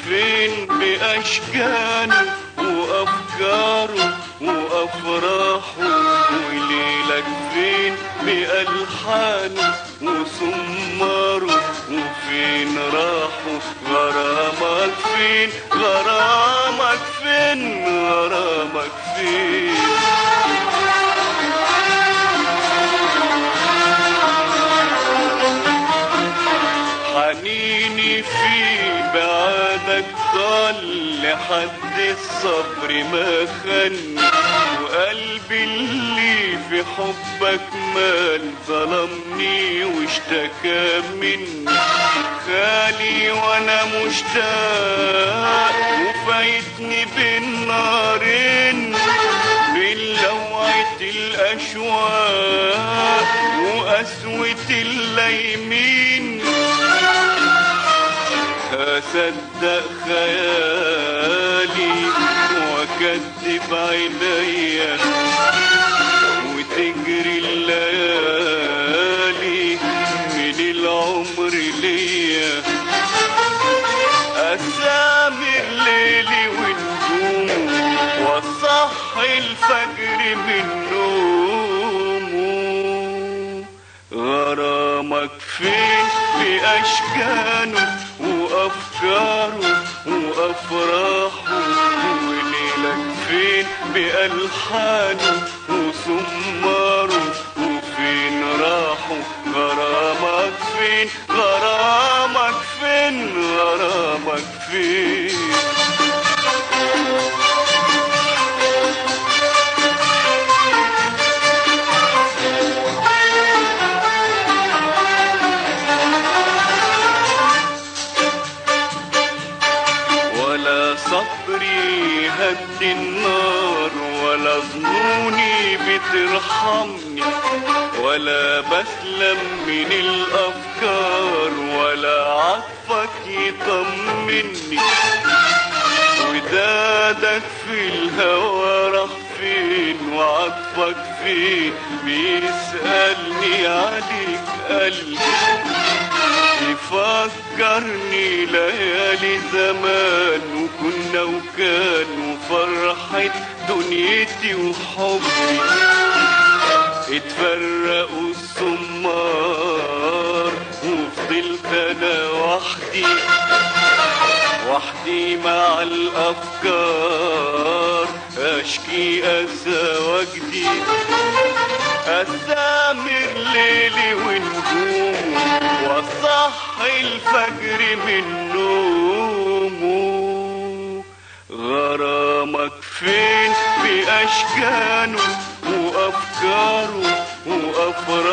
فين بأشجانه وأفكاره وأفراحه، وليلك فين بألحانه وسماره، وفين راحوا غرامك فين غرامك فين غرامك فين. حنيني في بعدك ضل لحد الصبر ما خني، وقلبي اللي في حبك مال ظلمني واشتكى مني، خالي وانا مشتاق وفايتني بين نارين، من لوعة الاشواق وقسوة الليمين، أصدق خيالي وأكذب عينيا وتجري الليالي من العمر ليا، أسامر ليلي ونجوم وصحي الفجر من نومه. غرامك فين بأشجانه وأفكاره وأفراحه، وليلك فين بألحانه وسماره، وفين راحوا غرامك فين غرامك فين غرامك فين. صبري هد النار ولا ظنوني بترحمني، ولا بسلم من الأفكار ولا عطفك يطمني، ودادك في الهوى راح فين وعطفك فين، بيسألني عليك قلبي يفكرني ليالي زمان، وكنا وكان وفرحة دنيتي وحبي، اتفرقوا السمار وفضلت انا وحدي مع الافكار، اشكي اسى وجدي أسامر ليلي ونجوم وصحي الفجر من نومه. غرامك فين بأشجانه وأفكاره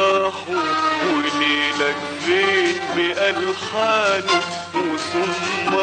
وأفراحه، وليلك فين بألحانه وسماره،